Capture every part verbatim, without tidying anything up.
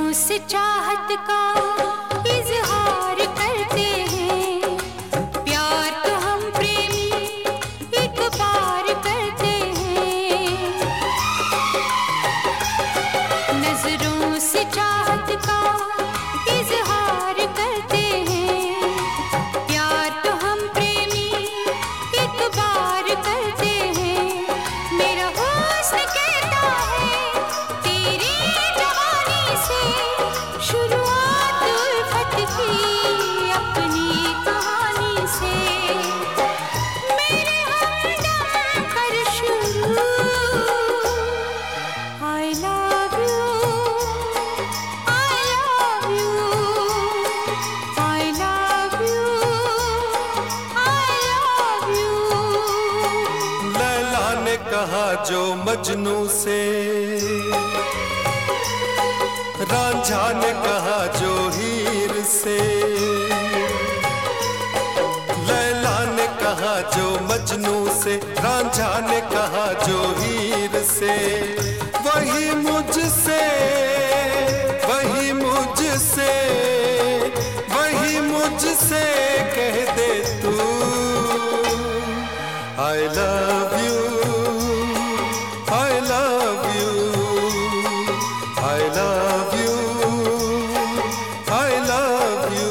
नजरों से चाहत का इजहार करते हैं, प्यार तो हम प्रेमी एक बार करते हैं। नजरों से चाहत का इजहार करते हैं, प्यार तो हम प्रेमी एक बार करते हैं। मेरा हुस्न कहता है तेरी जवानी से, शुरुआत उल्फत की अपनी कहानी से। मेरे हमदम कर शुरू I love you, I love you, I love you, I love you। Laila ने कहा जो मजनू से, रांझा ने कहा जो हीर से। लैला ने कहा जो मजनू से, रांझा ने कहा जो हीर से। वही मुझसे, वही मुझसे, वही मुझसे कह दे तू I love you, I love you, I love you, I love you।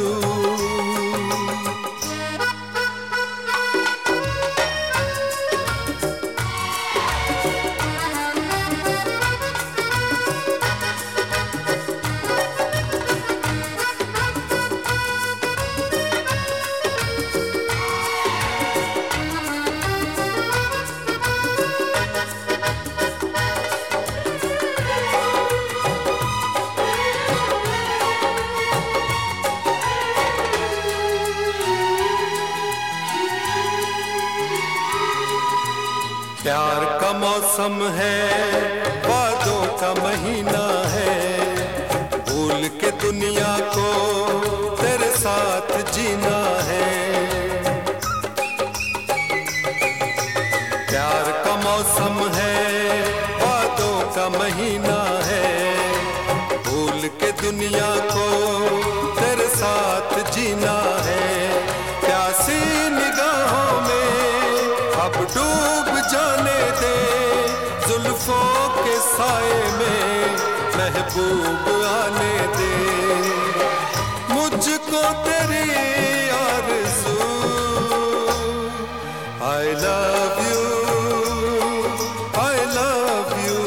प्यार का मौसम है, वादों का महीना है, भूल के दुनिया को तेरे साथ जीना है। प्यार का मौसम है, वादों का महीना है, भूल के दुनिया को तेरे साथ जीना है। प्यासी निगाहों में अब डूब जाने दे, जुल्फों के साए में महबूब आने दे। मुझको तेरी आरज़ू I love you, I love you,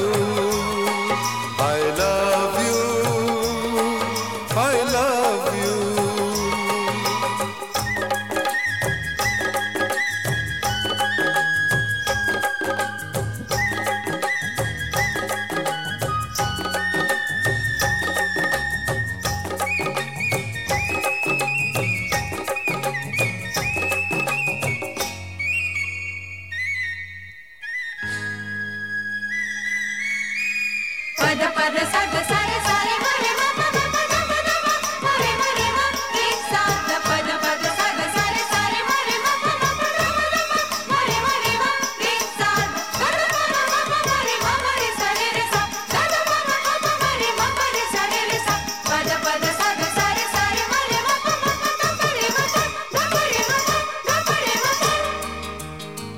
I love you, I love you। पद पद सद सारे सारे मरे मप मप मप मप मरे मरे मप एक साथ। पद पद सद सारे सारे मरे मप मप मप मरे मरे मप एक साथ। पद पद मप मरे मप रे सारे रे सा, पद पद मप मरे मप रे सारे रे सा। पद पद सद सारे सारे मरे मप मप मप मरे मप मरे मप मरे मप।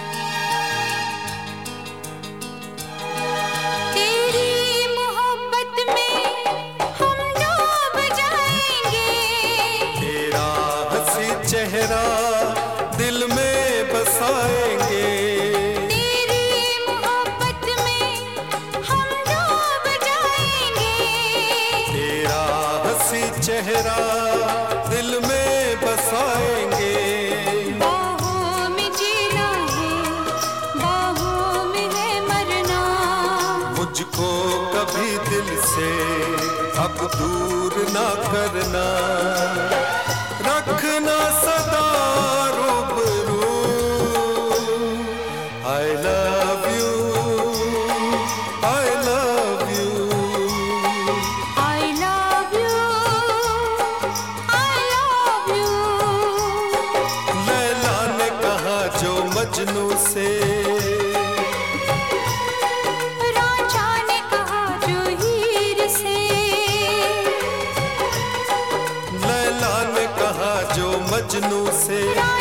तेरी मोहब्बत में हम डूब जाएंगे, तेरा हंसी चेहरा दिल में बसाएंगे। तेरी मोहब्बत में हम डूब जाएंगे। तेरा हंसी चेहरा दिल में बसाएंगे। बाहों में जीना है, बाहों में है मरना। मुझको कभी दिल से अब दूर ना करना, रखना सदा रूबरू। I love you, I love you, I love you, I love you। Laila ने कहा जो मजनू से, रांझा ने कहा जो हीर से। मजनू से।